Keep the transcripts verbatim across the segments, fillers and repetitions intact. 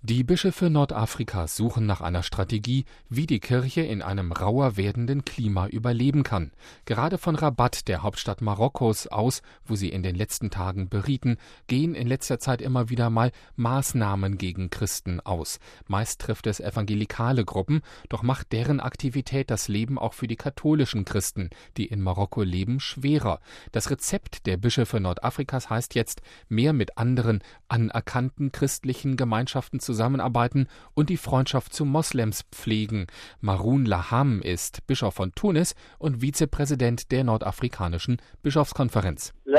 Die Bischöfe Nordafrikas suchen nach einer Strategie, wie die Kirche in einem rauer werdenden Klima überleben kann. Gerade von Rabat, der Hauptstadt Marokkos, aus, wo sie in den letzten Tagen berieten, gehen in letzter Zeit immer wieder mal Maßnahmen gegen Christen aus. Meist trifft es evangelikale Gruppen, doch macht deren Aktivität das Leben auch für die katholischen Christen, die in Marokko leben, schwerer. Das Rezept der Bischöfe Nordafrikas heißt jetzt, mehr mit anderen anerkannten christlichen Gemeinschaften zu zusammenarbeiten und die Freundschaft zu Moslems pflegen. Maroun Laham ist Bischof von Tunis und Vizepräsident der Nordafrikanischen Bischofskonferenz. Die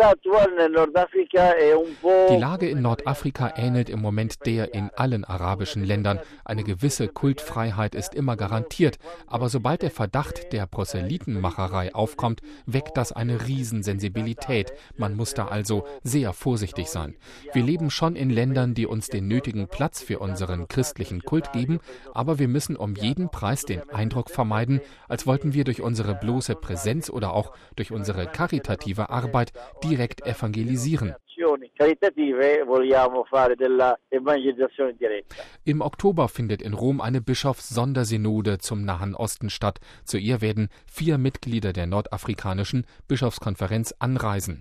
Lage in Nordafrika ähnelt im Moment der in allen arabischen Ländern. Eine gewisse Kultfreiheit ist immer garantiert, aber sobald der Verdacht der Proselytenmacherei aufkommt, weckt das eine Riesensensibilität. Man muss da also sehr vorsichtig sein. Wir leben schon in Ländern, die uns den nötigen Platz für unseren christlichen Kult geben, aber wir müssen um jeden Preis den Eindruck vermeiden, als wollten wir durch unsere bloße Präsenz oder auch durch unsere karitative Arbeit direkt evangelisieren. Im Oktober findet in Rom eine Bischofssondersynode zum Nahen Osten statt. Zu ihr werden vier Mitglieder der Nordafrikanischen Bischofskonferenz anreisen.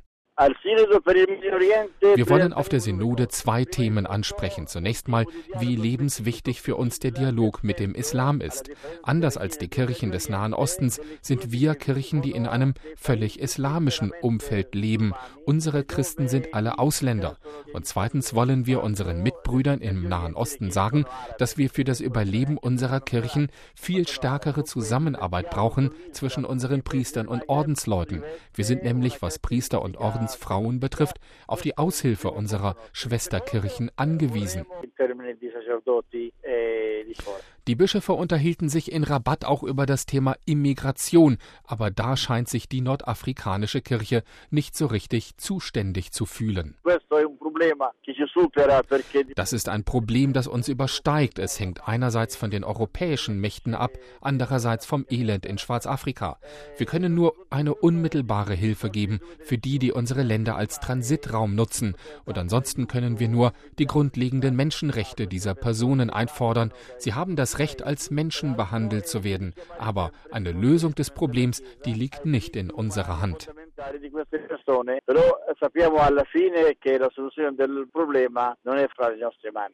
Wir wollen auf der Synode zwei Themen ansprechen. Zunächst mal, wie lebenswichtig für uns der Dialog mit dem Islam ist. Anders als die Kirchen des Nahen Ostens sind wir Kirchen, die in einem völlig islamischen Umfeld leben. Unsere Christen sind alle Ausländer. Und zweitens wollen wir unseren Mitbrüdern im Nahen Osten sagen, dass wir für das Überleben unserer Kirchen viel stärkere Zusammenarbeit brauchen zwischen unseren Priestern und Ordensleuten. Wir sind nämlich, was Priester und Ordensleute Frauen betrifft, auf die Aushilfe unserer Schwesterkirchen angewiesen. Die Bischöfe unterhielten sich in Rabat auch über das Thema Immigration, aber da scheint sich die nordafrikanische Kirche nicht so richtig zuständig zu fühlen. Das ist ein Problem, das uns übersteigt. Es hängt einerseits von den europäischen Mächten ab, andererseits vom Elend in Schwarzafrika. Wir können nur eine unmittelbare Hilfe geben für die, die unsere Länder als Transitraum nutzen. Und ansonsten können wir nur die grundlegenden Menschenrechte dieser Personen einfordern. Sie haben das Recht, als Menschen behandelt zu werden. Aber eine Lösung des Problems, die liegt nicht in unserer Hand. Però sappiamo alla fine che la soluzione del problema non è fra le nostre mani.